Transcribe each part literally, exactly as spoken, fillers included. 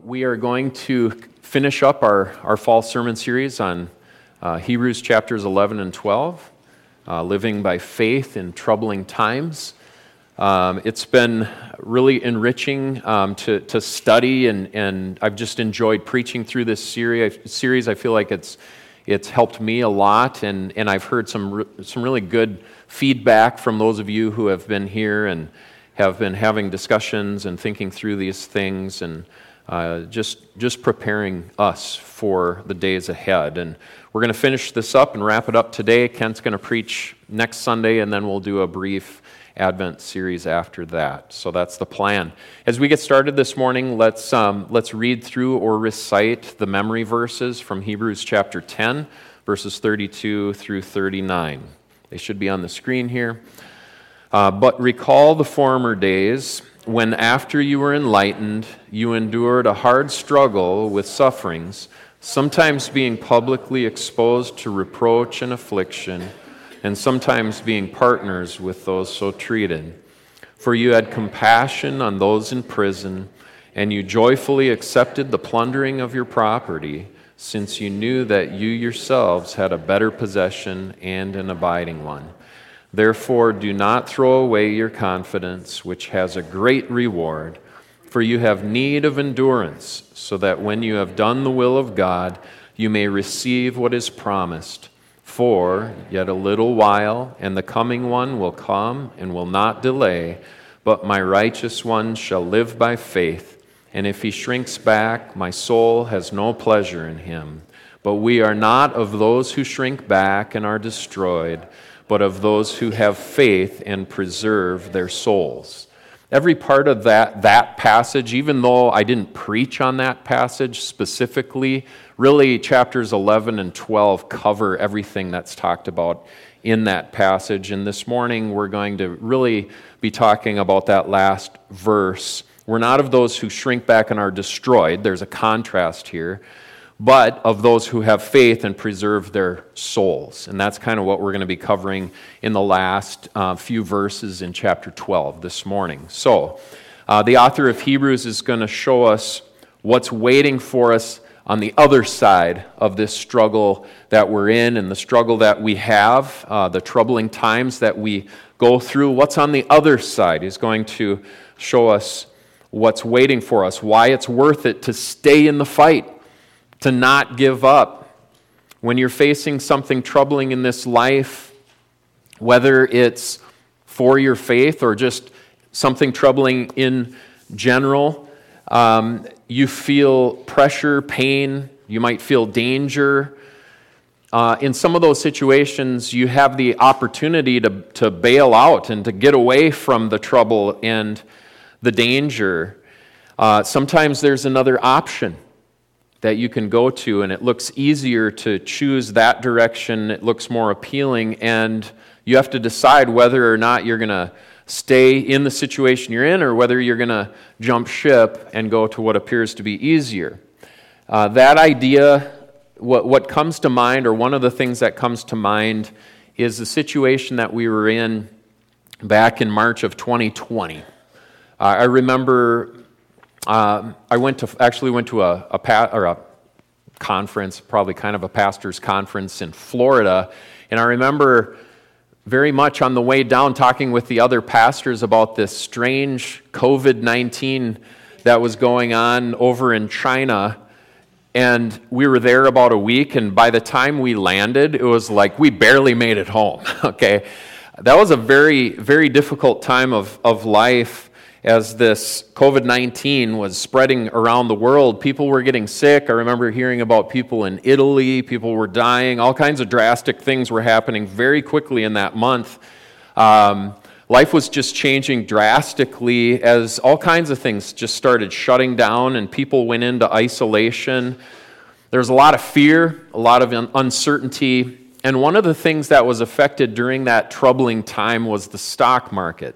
We are going to finish up our, our fall sermon series on uh, Hebrews chapters eleven and twelve, uh, living by faith in troubling times. Um, it's been really enriching um, to, to study, and, and I've just enjoyed preaching through this series. Series, I feel like it's it's helped me a lot, and, and I've heard some re- some really good feedback from those of you who have been here and have been having discussions and thinking through these things, and uh, just just preparing us for the days ahead. And we're going to finish this up and wrap it up today. Kent's going to preach next Sunday, and then we'll do a brief Advent series after that. So that's the plan. As we get started this morning, let's um, let's read through or recite the memory verses from Hebrews chapter ten, verses thirty-two through thirty-nine. They should be on the screen here. Uh, but recall the former days when, after you were enlightened, you endured a hard struggle with sufferings, sometimes being publicly exposed to reproach and affliction, and sometimes being partners with those so treated. For you had compassion on those in prison, and you joyfully accepted the plundering of your property, since you knew that you yourselves had a better possession and an abiding one. Therefore, do not throw away your confidence, which has a great reward, for you have need of endurance, so that when you have done the will of God, you may receive what is promised. For yet a little while, and the coming one will come and will not delay, but my righteous one shall live by faith, and if he shrinks back, my soul has no pleasure in him. But we are not of those who shrink back and are destroyed, but of those who have faith and preserve their souls. Every part of that, that passage, even though I didn't preach on that passage specifically, really chapters eleven and twelve cover everything that's talked about in that passage. And this morning we're going to really be talking about that last verse. We're not of those who shrink back and are destroyed. There's a contrast here. But of those who have faith and preserve their souls. And that's kind of what we're going to be covering in the last uh, few verses in chapter twelve this morning. So, uh, the author of Hebrews is going to show us what's waiting for us on the other side of this struggle that we're in and the struggle that we have, uh, the troubling times that we go through. What's on the other side? He's going to show us what's waiting for us, why it's worth it to stay in the fight, to not give up. When you're facing something troubling in this life, whether it's for your faith or just something troubling in general, um, you feel pressure, pain, you might feel danger. Uh, in some of those situations, you have the opportunity to, to bail out and to get away from the trouble and the danger. Uh, sometimes there's another option that you can go to, and it looks easier to choose that direction. It looks more appealing, and you have to decide whether or not you're going to stay in the situation you're in or whether you're going to jump ship and go to what appears to be easier. Uh, that idea, what, what comes to mind, or one of the things that comes to mind, is the situation that we were in back in March of twenty twenty. Uh, I remember Um, I went to actually went to a a, pa- or a conference, probably kind of a pastor's conference in Florida, and I remember very much on the way down talking with the other pastors about this strange covid nineteen that was going on over in China, and we were there about a week, and by the time we landed, it was like we barely made it home. Okay, that was a very, very difficult time of of life. As this covid nineteen was spreading around the world, people were getting sick. I remember hearing about people in Italy, people were dying, all kinds of drastic things were happening very quickly in that month. Um, life was just changing drastically as all kinds of things just started shutting down and people went into isolation. There was a lot of fear, a lot of uncertainty, and one of the things that was affected during that troubling time was the stock market.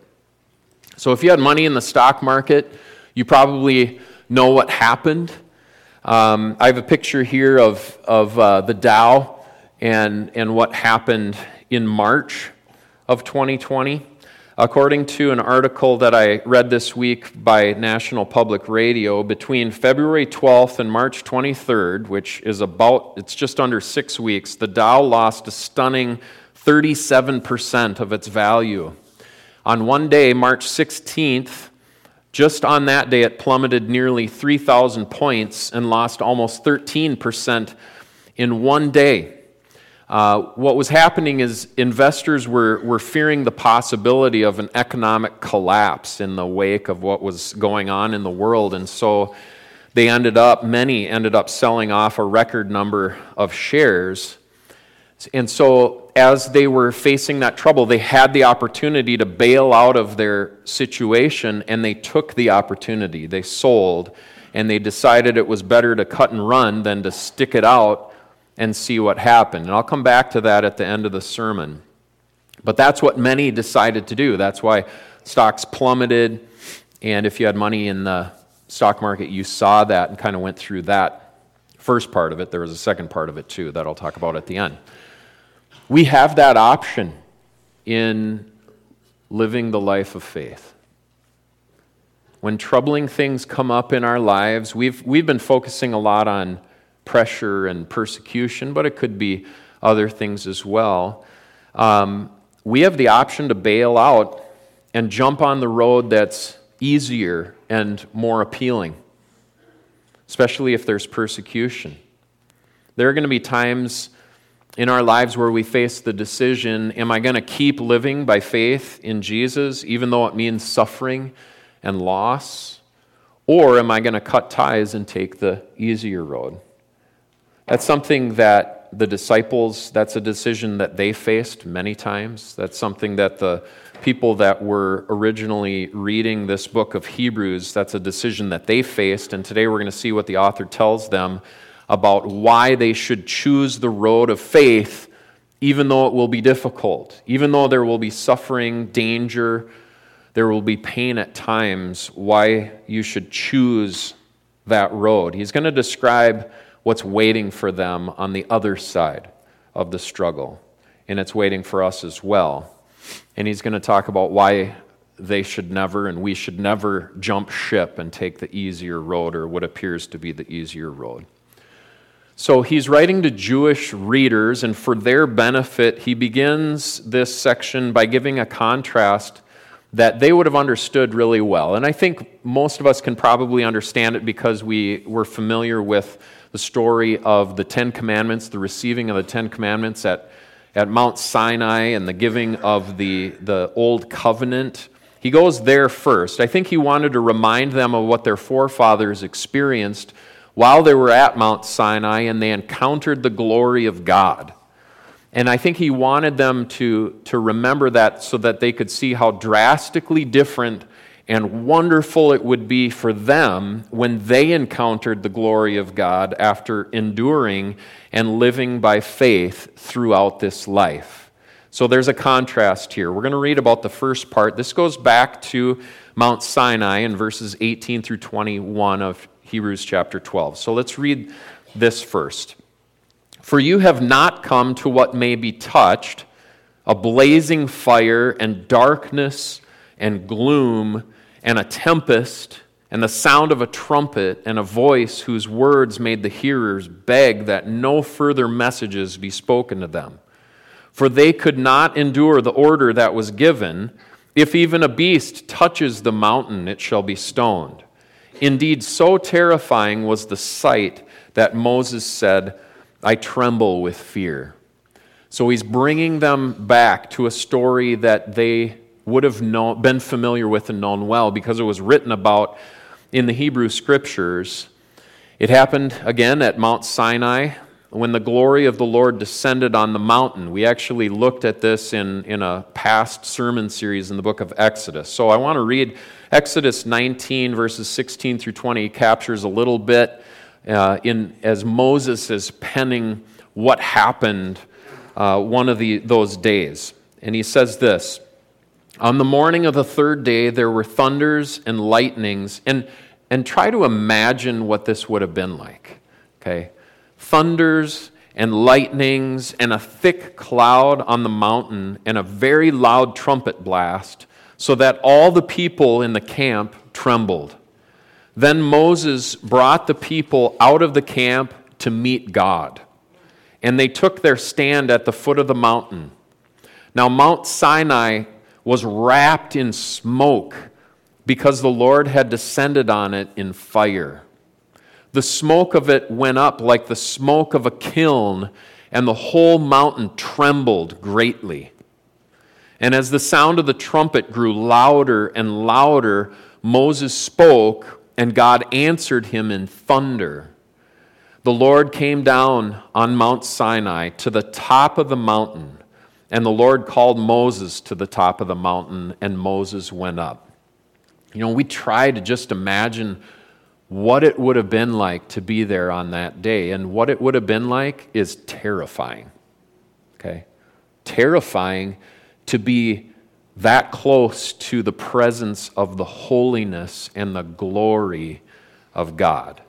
So if you had money in the stock market, you probably know what happened. Um, I have a picture here of, of uh, the Dow and, and what happened in March of twenty twenty. According to an article that I read this week by National Public Radio, between February twelfth and March twenty-third, which is about, it's just under six weeks, the Dow lost a stunning thirty-seven percent of its value. On one day, March sixteenth, just on that day, it plummeted nearly three thousand points and lost almost thirteen percent in one day. Uh, what was happening is investors were, were fearing the possibility of an economic collapse in the wake of what was going on in the world, and so they ended up, many ended up selling off a record number of shares. And so as they were facing that trouble, they had the opportunity to bail out of their situation, and they took the opportunity. They sold, and they decided it was better to cut and run than to stick it out and see what happened. And I'll come back to that at the end of the sermon. But that's what many decided to do. That's why stocks plummeted, and if you had money in the stock market, you saw that and kind of went through that first part of it. There was a second part of it too that I'll talk about at the end. We have that option in living the life of faith. When troubling things come up in our lives, we've we've been focusing a lot on pressure and persecution, but it could be other things as well. Um, we have the option to bail out and jump on the road that's easier and more appealing, especially if there's persecution. There are going to be times in our lives where we face the decision, am I going to keep living by faith in Jesus, even though it means suffering and loss? Or am I going to cut ties and take the easier road? That's something that the disciples, that's a decision that they faced many times. That's something that the people that were originally reading this book of Hebrews, that's a decision that they faced. And today we're going to see what the author tells them about why they should choose the road of faith, even though it will be difficult, even though there will be suffering, danger, there will be pain at times, why you should choose that road. He's going to describe what's waiting for them on the other side of the struggle, and it's waiting for us as well. And he's going to talk about why they should never and we should never jump ship and take the easier road, or what appears to be the easier road. So he's writing to Jewish readers, and for their benefit, he begins this section by giving a contrast that they would have understood really well. And I think most of us can probably understand it because we were familiar with the story of the Ten Commandments, the receiving of the Ten Commandments at, at Mount Sinai, and the giving of the, the Old Covenant. He goes there first. I think he wanted to remind them of what their forefathers experienced while they were at Mount Sinai and they encountered the glory of God. And I think he wanted them to, to remember that so that they could see how drastically different and wonderful it would be for them when they encountered the glory of God after enduring and living by faith throughout this life. So there's a contrast here. We're going to read about the first part. This goes back to Mount Sinai in verses eighteen through twenty-one of Hebrews chapter twelve. So let's read this first. For you have not come to what may be touched, a blazing fire and darkness and gloom and a tempest and the sound of a trumpet and a voice whose words made the hearers beg that no further messages be spoken to them. For they could not endure the order that was given, if even a beast touches the mountain, it shall be stoned. Indeed, so terrifying was the sight that Moses said, I tremble with fear. So he's bringing them back to a story that they would have known, been familiar with and known well because it was written about in the Hebrew Scriptures. It happened again at Mount Sinai when the glory of the Lord descended on the mountain. We actually looked at this in, in a past sermon series in the book of Exodus. So I want to read Exodus nineteen, verses sixteen through twenty. It captures a little bit uh, in as Moses is penning what happened uh, one of the those days. And he says this, on the morning of the third day there were thunders and lightnings, and, and try to imagine what this would have been like, okay? Thunders and lightnings and a thick cloud on the mountain and a very loud trumpet blast, so that all the people in the camp trembled. Then Moses brought the people out of the camp to meet God, and they took their stand at the foot of the mountain. Now Mount Sinai was wrapped in smoke because the Lord had descended on it in fire. The smoke of it went up like the smoke of a kiln, and the whole mountain trembled greatly. And as the sound of the trumpet grew louder and louder, Moses spoke, and God answered him in thunder. The Lord came down on Mount Sinai to the top of the mountain, and the Lord called Moses to the top of the mountain, and Moses went up. You know, we try to just imagine what it would have been like to be there on that day, and what it would have been like is terrifying. Okay? Terrifying to be that close to the presence of the holiness and the glory of God.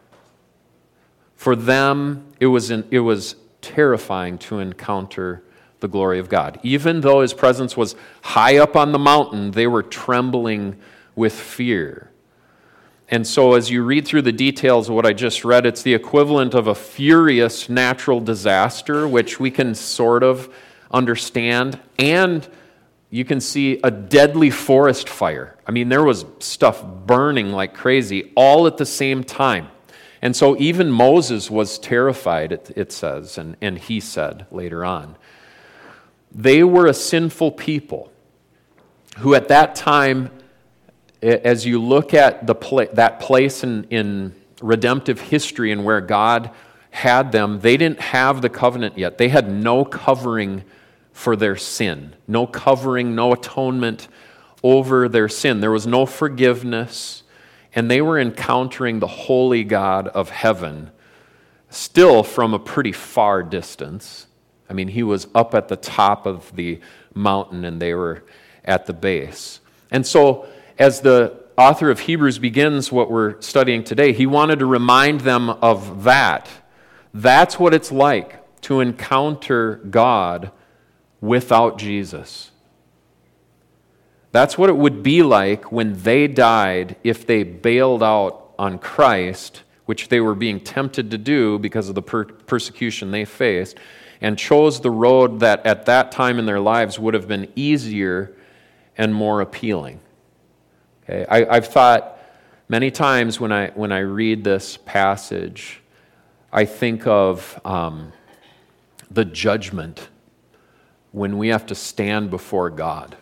For them, it was an, it was terrifying to encounter the glory of God. Even though his presence was high up on the mountain, they were trembling with fear. And so as you read through the details of what I just read, it's the equivalent of a furious natural disaster, which we can sort of understand, and you can see a deadly forest fire. I mean, there was stuff burning like crazy all at the same time. And so even Moses was terrified, it, it says, and, and he said later on. They were a sinful people who at that time, as you look at the pla- that place in, in redemptive history and where God had them, they didn't have the covenant yet. They had no covering for their sin. No covering, no atonement over their sin. There was no forgiveness, and they were encountering the holy God of heaven, still from a pretty far distance. I mean, he was up at the top of the mountain, and they were at the base. And so, as the author of Hebrews begins what we're studying today, he wanted to remind them of that. That's what it's like to encounter God without Jesus. That's what it would be like when they died if they bailed out on Christ, which they were being tempted to do because of the per- persecution they faced, and chose the road that at that time in their lives would have been easier and more appealing. Okay, I, I've thought many times when I when I read this passage, I think of um, the judgment when we have to stand before God.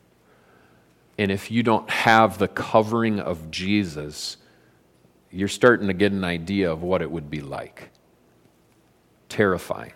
And if you don't have the covering of Jesus, you're starting to get an idea of what it would be like. Terrifying.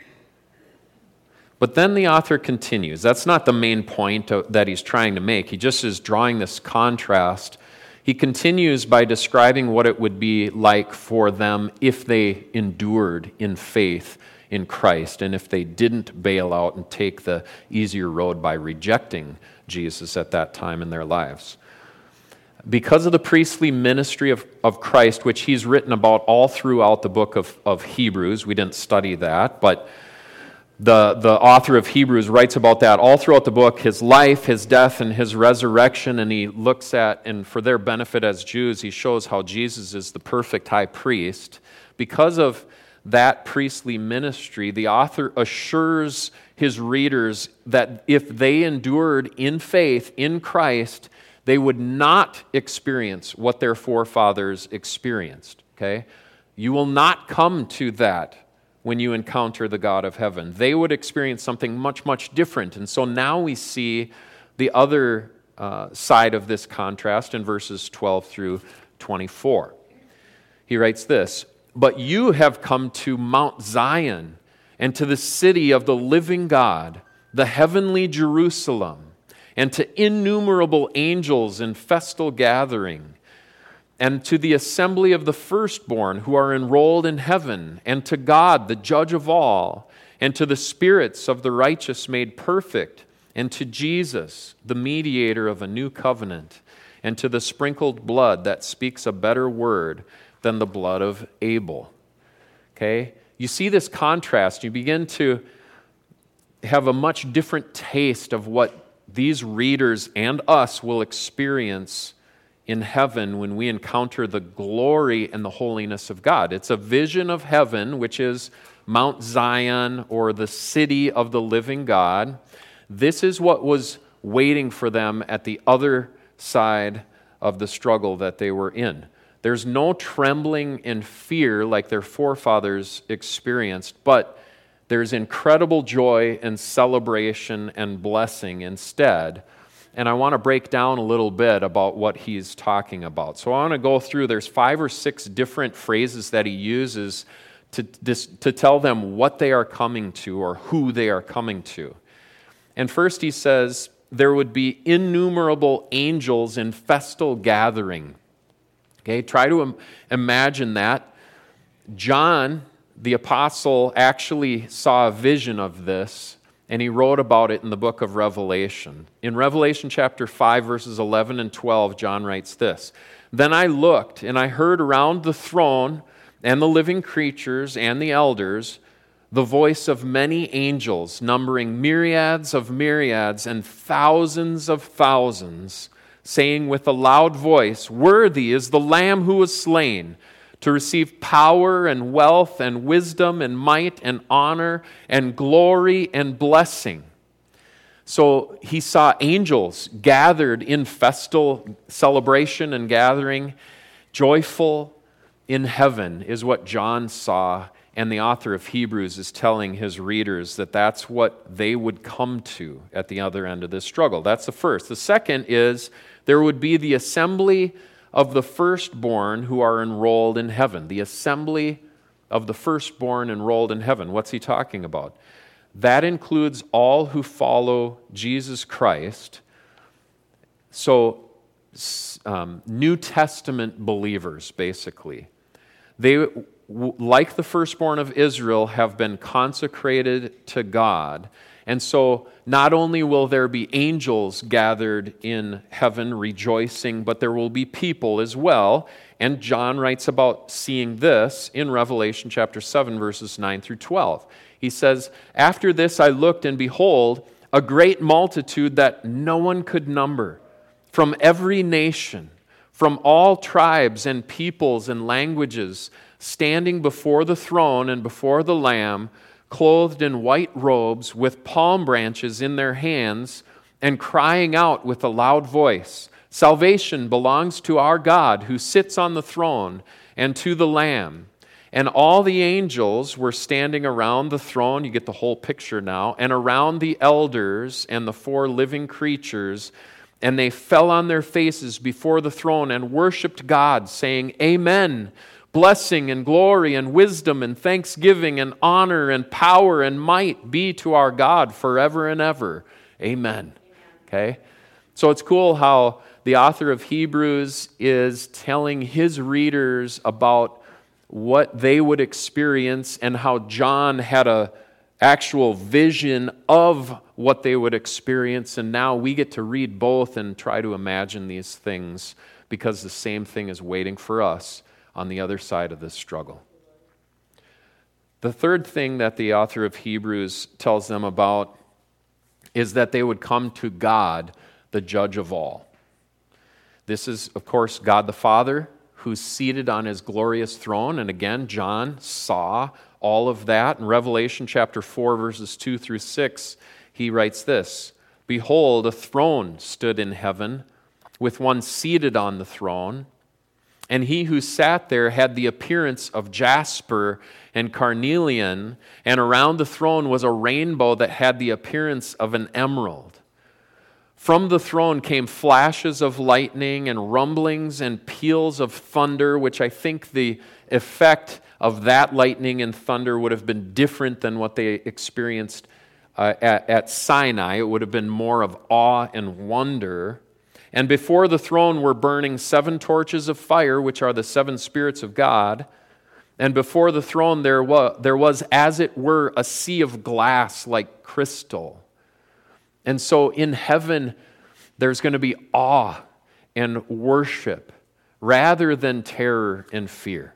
But then the author continues. That's not the main point that he's trying to make. He just is drawing this contrast. He continues by describing what it would be like for them if they endured in faith in Christ, and if they didn't bail out and take the easier road by rejecting Jesus at that time in their lives. Because of the priestly ministry of, of Christ, which he's written about all throughout the book of, of Hebrews, we didn't study that, but the, the author of Hebrews writes about that all throughout the book, his life, his death, and his resurrection, and he looks at, and for their benefit as Jews, he shows how Jesus is the perfect high priest. Because of that priestly ministry, the author assures his readers that if they endured in faith in Christ, they would not experience what their forefathers experienced. Okay? You will not come to that when you encounter the God of heaven. They would experience something much, much different. And so now we see the other uh, side of this contrast in verses twelve through twenty-four. He writes this, "But you have come to Mount Zion and to the city of the living God, the heavenly Jerusalem, and to innumerable angels in festal gathering, and to the assembly of the firstborn who are enrolled in heaven, and to God, the judge of all, and to the spirits of the righteous made perfect, and to Jesus, the mediator of a new covenant, and to the sprinkled blood that speaks a better word than the blood of Abel." Okay? You see this contrast. You begin to have a much different taste of what these readers and us will experience in heaven when we encounter the glory and the holiness of God. It's a vision of heaven, which is Mount Zion or the city of the living God. This is what was waiting for them at the other side of the struggle that they were in. There's no trembling and fear like their forefathers experienced, but there's incredible joy and celebration and blessing instead. And I want to break down a little bit about what he's talking about. So I want to go through, there's five or six different phrases that he uses to, this, to tell them what they are coming to or who they are coming to. And first he says, there would be innumerable angels in festal gathering. Okay, try to im- imagine that. John, the apostle, actually saw a vision of this, and he wrote about it in the book of Revelation. In Revelation chapter five, verses eleven and twelve, John writes this, "Then I looked, and I heard around the throne and the living creatures and the elders the voice of many angels, numbering myriads of myriads and thousands of thousands, saying with a loud voice, 'Worthy is the Lamb who was slain, to receive power and wealth and wisdom and might and honor and glory and blessing.'" So he saw angels gathered in festal celebration and gathering, joyful in heaven is what John saw, and the author of Hebrews is telling his readers that that's what they would come to at the other end of this struggle. That's the first. The second is there would be the assembly of the firstborn who are enrolled in heaven. The assembly of the firstborn enrolled in heaven. What's he talking about? That includes all who follow Jesus Christ. So, um, New Testament believers, basically. They, like the firstborn of Israel, have been consecrated to God. And so not only will there be angels gathered in heaven rejoicing, but there will be people as well. And John writes about seeing this in Revelation chapter seven, verses nine through twelve. He says, "After this I looked, and behold, a great multitude that no one could number, from every nation, from all tribes and peoples and languages, standing before the throne and before the Lamb, clothed in white robes, with palm branches in their hands, and crying out with a loud voice, 'Salvation belongs to our God who sits on the throne and to the Lamb.' And all the angels were standing around the throne," you get the whole picture now, "and around the elders and the four living creatures, and they fell on their faces before the throne and worshiped God, saying, 'Amen. Blessing and glory and wisdom and thanksgiving and honor and power and might be to our God forever and ever. Amen.'" Okay? So it's cool how the author of Hebrews is telling his readers about what they would experience and how John had a actual vision of what they would experience, and now we get to read both and try to imagine these things because the same thing is waiting for us on the other side of this struggle. The third thing that the author of Hebrews tells them about is that they would come to God, the judge of all. This is, of course, God the Father, who's seated on his glorious throne. And again, John saw all of that. In Revelation chapter four, verses two through six, he writes this, "Behold, a throne stood in heaven, with one seated on the throne. And he who sat there had the appearance of jasper and carnelian, and around the throne was a rainbow that had the appearance of an emerald. From the throne came flashes of lightning and rumblings and peals of thunder," which I think the effect of that lightning and thunder would have been different than what they experienced uh, at, at Sinai. It would have been more of awe and wonder. "And before the throne were burning seven torches of fire, which are the seven spirits of God. And before the throne there was, there was, as it were, a sea of glass like crystal." And so in heaven, there's going to be awe and worship rather than terror and fear.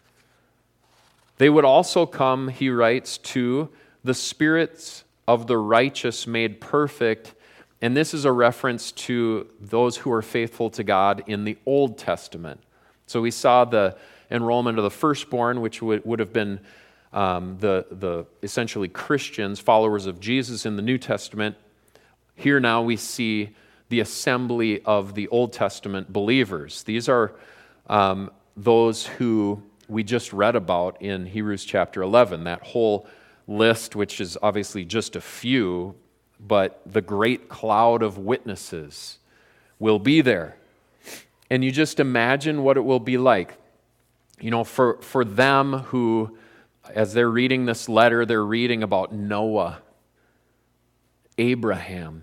They would also come, he writes, to the spirits of the righteous made perfect And this is a reference to those who are faithful to God in the Old Testament. So we saw the enrollment of the firstborn, which would, would have been um, the, the essentially Christians, followers of Jesus in the New Testament. Here now we see the assembly of the Old Testament believers. These are um, those who we just read about in Hebrews chapter eleven, that whole list, which is obviously just a few, but the great cloud of witnesses will be there. And you just imagine what it will be like. You know, for, for them who, as they're reading this letter, they're reading about Noah, Abraham,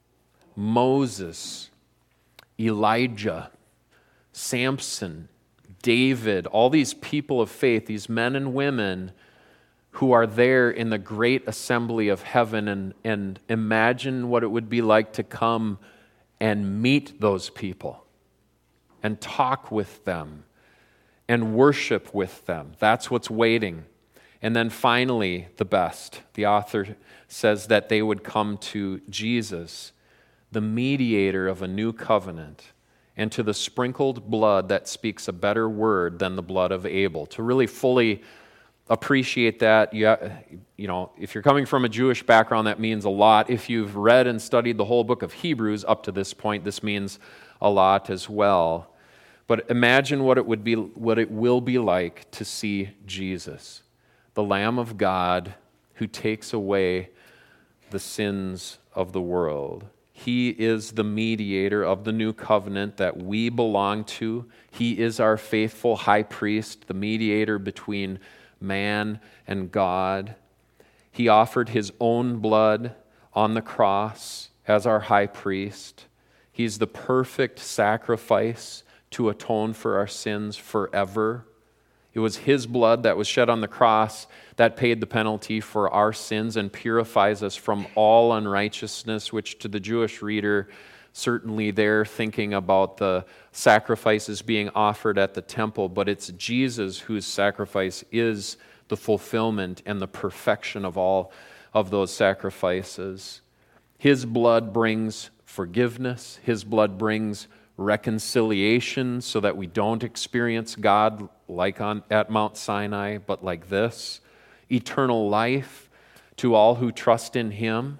Moses, Elijah, Samson, David, all these people of faith, these men and women who are there in the great assembly of heaven, and, and imagine what it would be like to come and meet those people and talk with them and worship with them. That's what's waiting. And then finally, the best. The author says that they would come to Jesus, the mediator of a new covenant, and to the sprinkled blood that speaks a better word than the blood of Abel. To really fully appreciate that, you, you know, if you're coming from a Jewish background, that means a lot. If you've read and studied the whole book of Hebrews up to this point, this means a lot as well. But imagine what it would be, what it will be like to see Jesus, the Lamb of God who takes away the sins of the world. He is the mediator of the new covenant that we belong to. He is our faithful high priest, the mediator between man and God. He offered his own blood on the cross as our high priest. He's the perfect sacrifice to atone for our sins forever. It was his blood that was shed on the cross that paid the penalty for our sins and purifies us from all unrighteousness, which to the Jewish reader, certainly they're thinking about the sacrifices being offered at the temple, but it's Jesus whose sacrifice is the fulfillment and the perfection of all of those sacrifices. His blood brings forgiveness. His blood brings reconciliation so that we don't experience God like on at Mount Sinai, but like this. Eternal life to all who trust in him.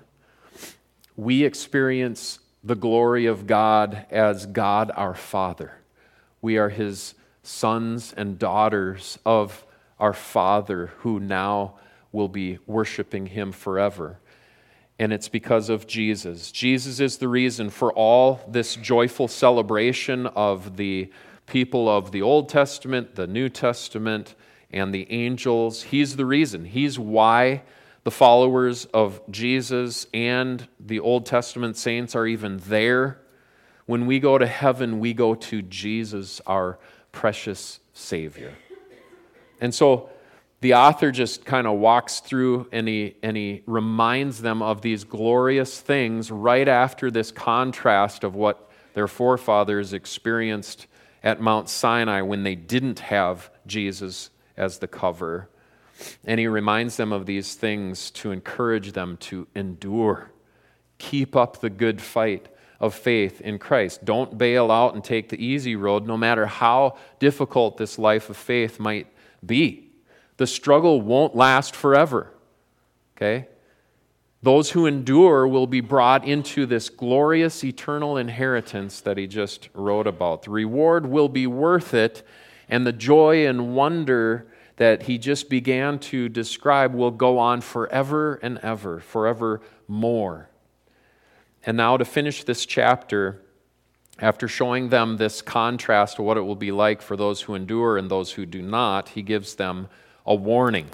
We experience the glory of God as God our Father. We are his sons and daughters of our Father who now will be worshiping him forever. And it's because of Jesus. Jesus is the reason for all this joyful celebration of the people of the Old Testament, the New Testament, and the angels. He's the reason. He's why the followers of Jesus and the Old Testament saints are even there. When we go to heaven, we go to Jesus, our precious Savior. And so the author just kind of walks through and he, and he reminds them of these glorious things right after this contrast of what their forefathers experienced at Mount Sinai when they didn't have Jesus as the cover. And he reminds them of these things to encourage them to endure. Keep up the good fight of faith in Christ. Don't bail out and take the easy road, no matter how difficult this life of faith might be. The struggle won't last forever, okay? Those who endure will be brought into this glorious eternal inheritance that he just wrote about. The reward will be worth it, and the joy and wonder that he just began to describe will go on forever and ever, forever more. And now to finish this chapter, after showing them this contrast of what it will be like for those who endure and those who do not, he gives them a warning.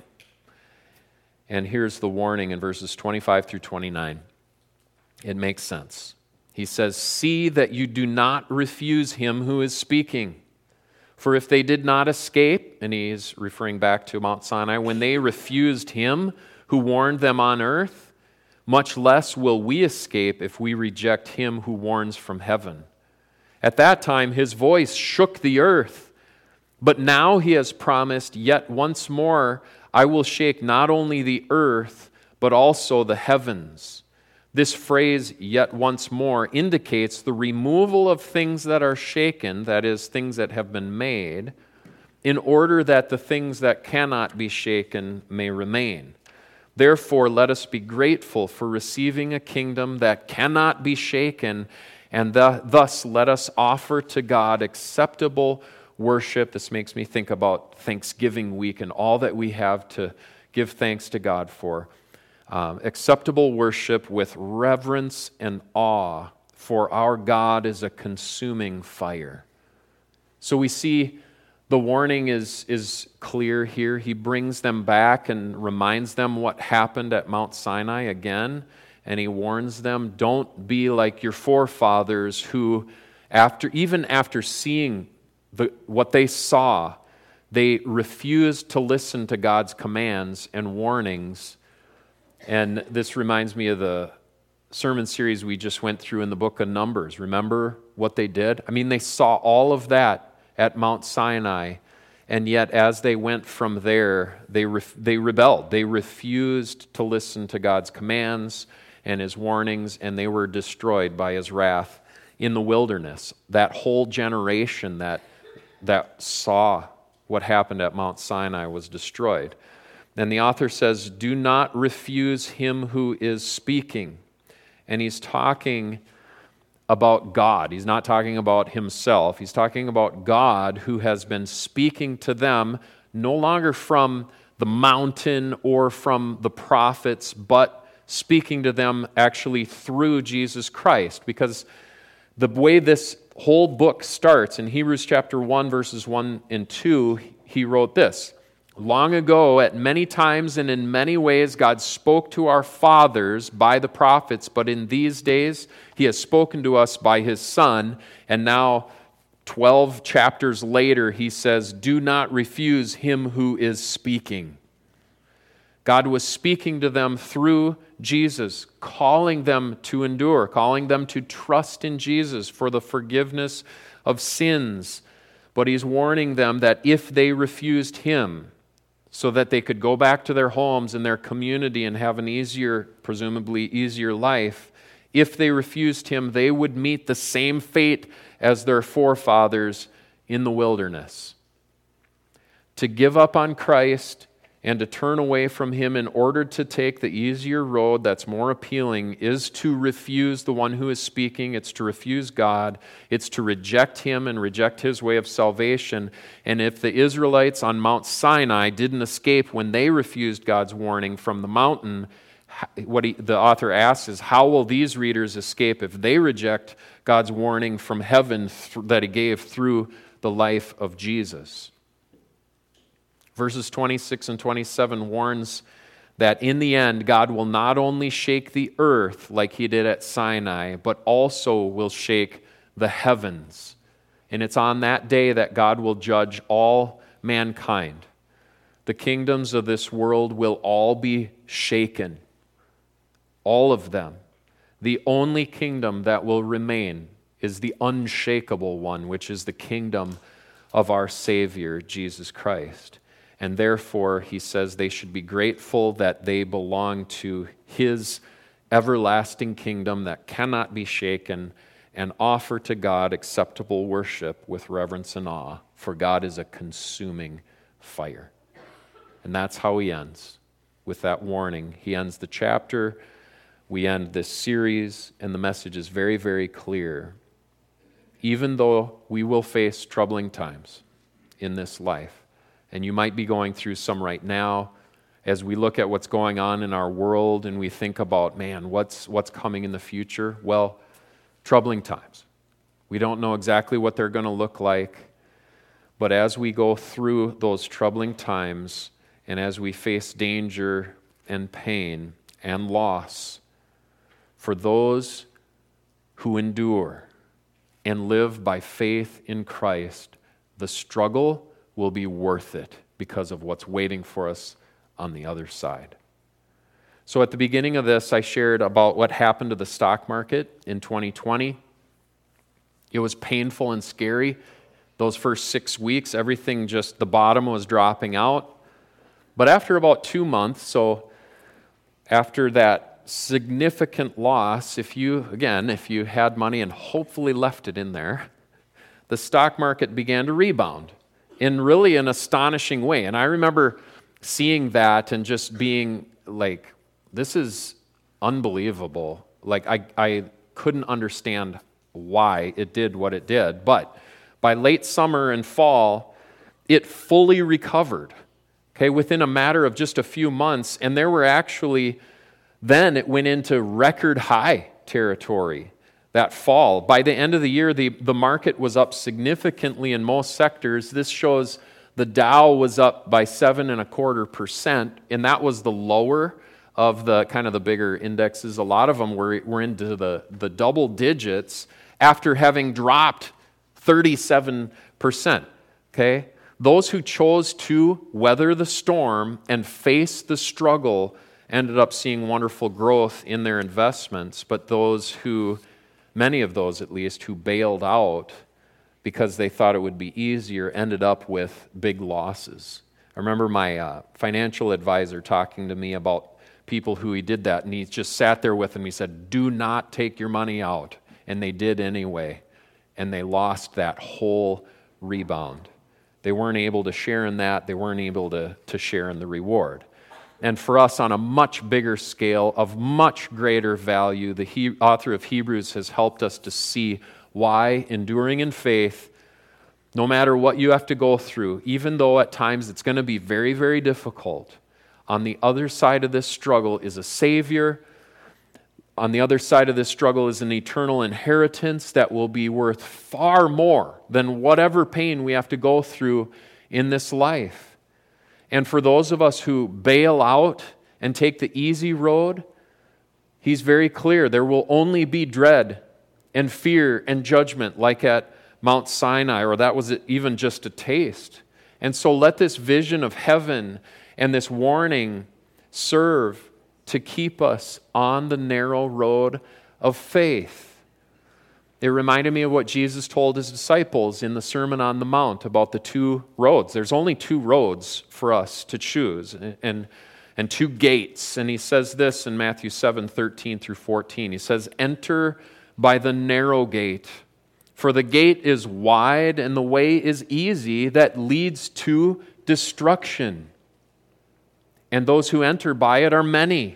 And here's the warning in verses twenty-five through twenty-nine. It makes sense. He says, "See that you do not refuse him who is speaking. For if they did not escape," and he's referring back to Mount Sinai, "when they refused him who warned them on earth, much less will we escape if we reject him who warns from heaven. At that time his voice shook the earth. But now he has promised, yet once more I will shake not only the earth, but also the heavens. This phrase, yet once more, indicates the removal of things that are shaken, that is, things that have been made, in order that the things that cannot be shaken may remain. Therefore, let us be grateful for receiving a kingdom that cannot be shaken, and th- thus let us offer to God acceptable worship. This makes me think about Thanksgiving week and all that we have to give thanks to God for. Um, acceptable worship with reverence and awe, for our God is a consuming fire. So we see the warning is, is clear here. He brings them back and reminds them what happened at Mount Sinai again, and he warns them, don't be like your forefathers who, after even after seeing the, what they saw, they refused to listen to God's commands and warnings. And this reminds me of the sermon series we just went through in the book of Numbers. Remember what they did? I mean, they saw all of that at Mount Sinai, and yet as they went from there, they re- they rebelled. They refused to listen to God's commands and his warnings, and they were destroyed by his wrath in the wilderness. That whole generation that, that saw what happened at Mount Sinai was destroyed. And the author says, do not refuse him who is speaking. And he's talking about God. He's not talking about himself. He's talking about God who has been speaking to them, no longer from the mountain or from the prophets, but speaking to them actually through Jesus Christ. Because the way this whole book starts, in Hebrews chapter one, verses one and two, he wrote this: long ago, at many times and in many ways, God spoke to our fathers by the prophets, but in these days, he has spoken to us by his Son. And now, twelve chapters later, he says, do not refuse him who is speaking. God was speaking to them through Jesus, calling them to endure, calling them to trust in Jesus for the forgiveness of sins. But he's warning them that if they refused him, so that they could go back to their homes and their community and have an easier, presumably easier life, if they refused him, they would meet the same fate as their forefathers in the wilderness. To give up on Christ and to turn away from him in order to take the easier road that's more appealing is to refuse the one who is speaking. It's to refuse God. It's to reject him and reject his way of salvation. And if the Israelites on Mount Sinai didn't escape when they refused God's warning from the mountain, what he, the author asks is, how will these readers escape if they reject God's warning from heaven th- that he gave through the life of Jesus? Verses twenty-six and twenty-seven warns that in the end, God will not only shake the earth like he did at Sinai, but also will shake the heavens. And it's on that day that God will judge all mankind. The kingdoms of this world will all be shaken. All of them. The only kingdom that will remain is the unshakable one, which is the kingdom of our Savior, Jesus Christ. And therefore, he says they should be grateful that they belong to his everlasting kingdom that cannot be shaken, and offer to God acceptable worship with reverence and awe, for God is a consuming fire. And that's how he ends, with that warning. He ends the chapter, we end this series, and the message is very, very clear. Even though we will face troubling times in this life, and you might be going through some right now, as we look at what's going on in our world and we think about, man, what's what's coming in the future? Well, troubling times. We don't know exactly what they're going to look like, but as we go through those troubling times and as we face danger and pain and loss, for those who endure and live by faith in Christ, the struggle will be worth it because of what's waiting for us on the other side. So at the beginning of this, I shared about what happened to the stock market in twenty twenty. It was painful and scary. Those first six weeks, everything just, the bottom was dropping out. But after about two months, so after that significant loss, if you, again, if you had money and hopefully left it in there, the stock market began to rebound in really an astonishing way. And I remember seeing that and just being like, this is unbelievable. Like, I, I couldn't understand why it did what it did. But by late summer and fall, it fully recovered, okay, within a matter of just a few months. And there were actually, then it went into record high territory that fall. By the end of the year, the, the market was up significantly in most sectors. This shows the Dow was up by seven and a quarter percent, and that was the lower of the kind of the bigger indexes. A lot of them were, were into the, the double digits after having dropped thirty-seven percent, okay? Those who chose to weather the storm and face the struggle ended up seeing wonderful growth in their investments, but those who, many of those at least, who bailed out because they thought it would be easier, ended up with big losses. I remember my uh, financial advisor talking to me about people who he did that, and he just sat there with them. He said, do not take your money out. And they did anyway, and they lost that whole rebound. They weren't able to share in that. They weren't able to, to share in the reward. And for us, on a much bigger scale, of much greater value, the he, author of Hebrews has helped us to see why enduring in faith, no matter what you have to go through, even though at times it's going to be very, very difficult, on the other side of this struggle is a Savior. On the other side of this struggle is an eternal inheritance that will be worth far more than whatever pain we have to go through in this life. And for those of us who bail out and take the easy road, he's very clear. There will only be dread and fear and judgment like at Mount Sinai, or that was even just a taste. And so let this vision of heaven and this warning serve to keep us on the narrow road of faith. It reminded me of what Jesus told his disciples in the Sermon on the Mount about the two roads. There's only two roads for us to choose, and, and two gates. And he says this in Matthew seven, thirteen through fourteen. He says, enter by the narrow gate, for the gate is wide and the way is easy that leads to destruction. And those who enter by it are many.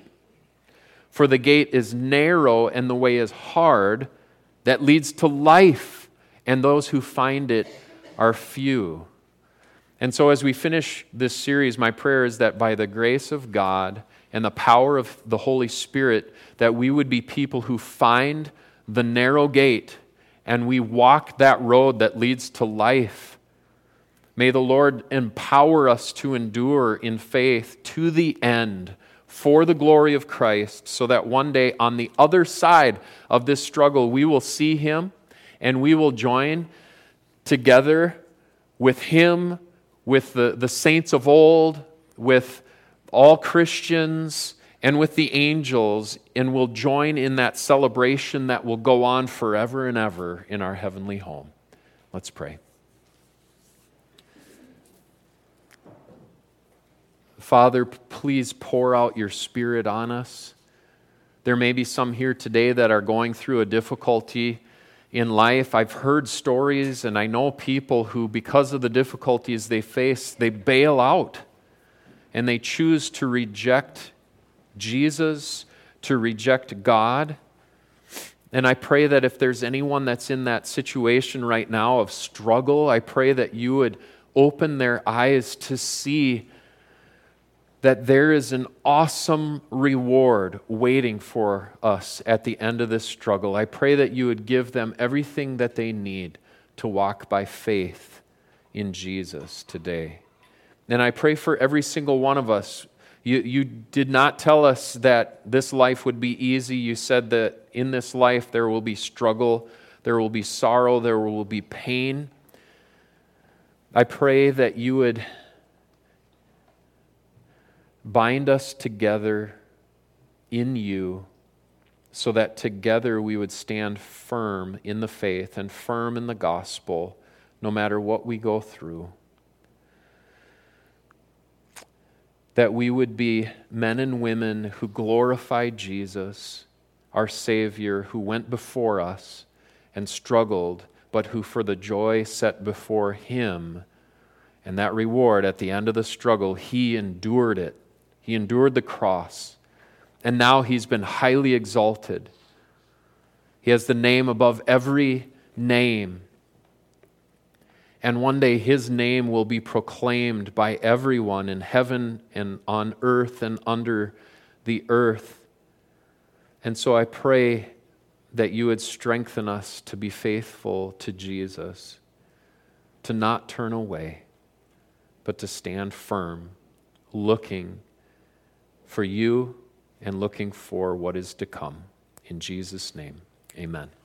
For the gate is narrow and the way is hard that leads to life, and those who find it are few. And so as we finish this series, my prayer is that by the grace of God and the power of the Holy Spirit, that we would be people who find the narrow gate and we walk that road that leads to life. May the Lord empower us to endure in faith to the end for the glory of Christ, so that one day on the other side of this struggle we will see Him and we will join together with Him, with the, the saints of old, with all Christians, and with the angels, and we'll join in that celebration that will go on forever and ever in our heavenly home. Let's pray. Father, please pour out your Spirit on us. There may be some here today that are going through a difficulty in life. I've heard stories, and I know people who, because of the difficulties they face, they bail out and they choose to reject Jesus, to reject God. And I pray that if there's anyone that's in that situation right now of struggle, I pray that you would open their eyes to see that there is an awesome reward waiting for us at the end of this struggle. I pray that you would give them everything that they need to walk by faith in Jesus today. And I pray for every single one of us. You, you did not tell us that this life would be easy. You said that in this life there will be struggle, there will be sorrow, there will be pain. I pray that you would bind us together in you so that together we would stand firm in the faith and firm in the gospel no matter what we go through. that we would be men and women who glorify Jesus, our Savior, who went before us and struggled, but who for the joy set before him, and that reward at the end of the struggle, he endured it. He endured the cross, and now he's been highly exalted. He has the name above every name. And one day his name will be proclaimed by everyone in heaven and on earth and under the earth. And so I pray that you would strengthen us to be faithful to Jesus, to not turn away, but to stand firm, looking for you and looking for what is to come. In Jesus' name, amen.